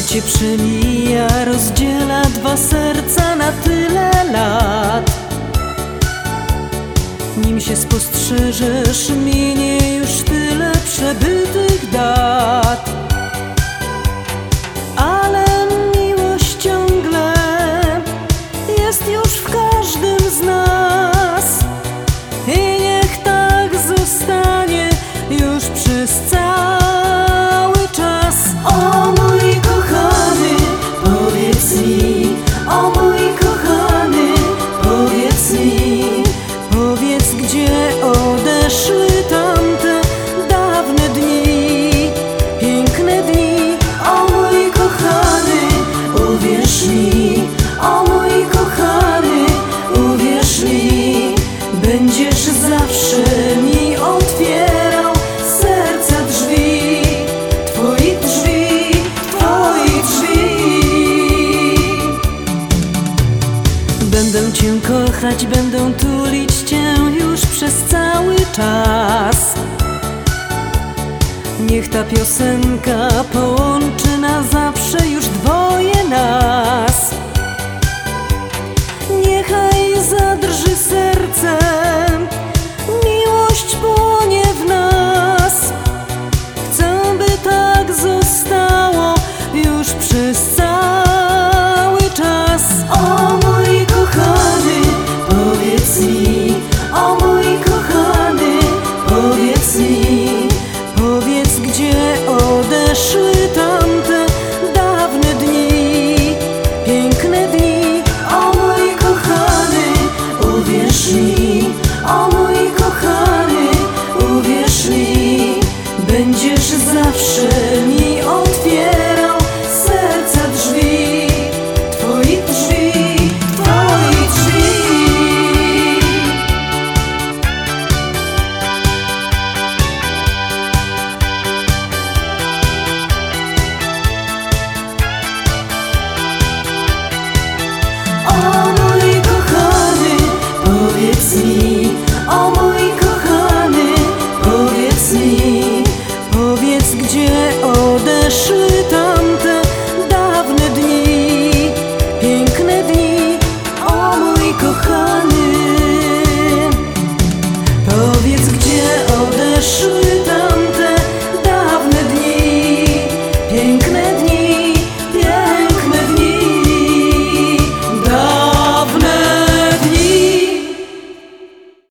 Życie przemija, rozdziela dwa serca na tyle lat. Nim się spostrzeżesz, minie już tyle przebytych dat. Ale miłość ciągle jest już w każdym z nas. I niech tak zostanie już przez cały czas. O mój kochany, powiedz mi, o mój kochany, powiedz mi, powiedz, gdzie odeszły tamte dawne dni, piękne dni. O mój kochany, uwierz mi, o mój kochany, uwierz mi, będziesz zawsze mi otwierał serca drzwi, twoich drzwi, twoich drzwi. Będę cię kochać, będę tulić cię już przez cały czas. Niech ta piosenka połączy na zawsze już dwoje nas. Niechaj zadrży sercem, miłość płonie w nas. Chcę, by tak zostało już przez cały czas. O mój kochany, powiedz mi, o mój kochany, powiedz mi, powiedz, gdzie odeszły tamte dawne dni, piękne dni. O mój kochany, uwierz mi, o mój kochany, uwierz mi, będziesz zawsze